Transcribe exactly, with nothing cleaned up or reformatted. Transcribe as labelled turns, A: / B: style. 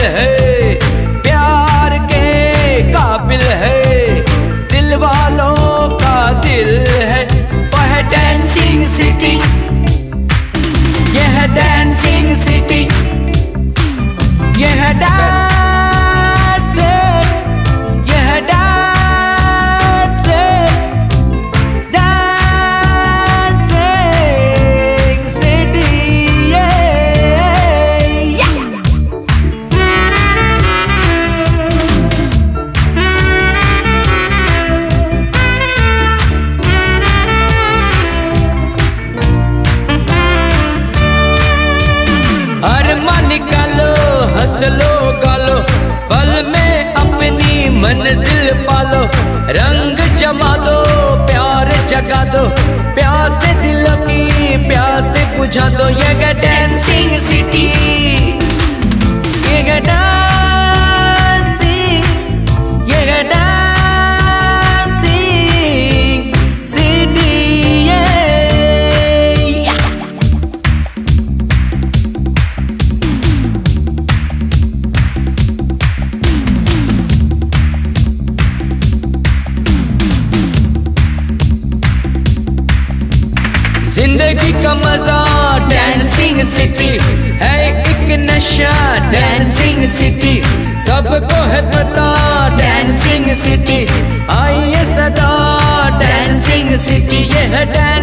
A: है, प्यार के काबिल है, दिल वालों का दिल है। वह डांसिंग सिटी, यह डांसिंग सिटी, यह डांसिंग, यह डांसिंग, डांसिंग सिटी। अरमान निकालो, हंस लो, गालो, पल में अपनी मंजिल पालो, रंग जमा दो, प्यार जगा दो, प्यास दिलों की प्यास बुझा दो। ये डांसिंग सिटी, ये डांसिंग, ये डांसिंग सिटी। जिंदगी का मजा डांसिंग सिटी है, एक नशा डांसिंग सिटी, सबको है पता डांसिंग सिटी। आइए सदा डांसिंग सिटी, ये है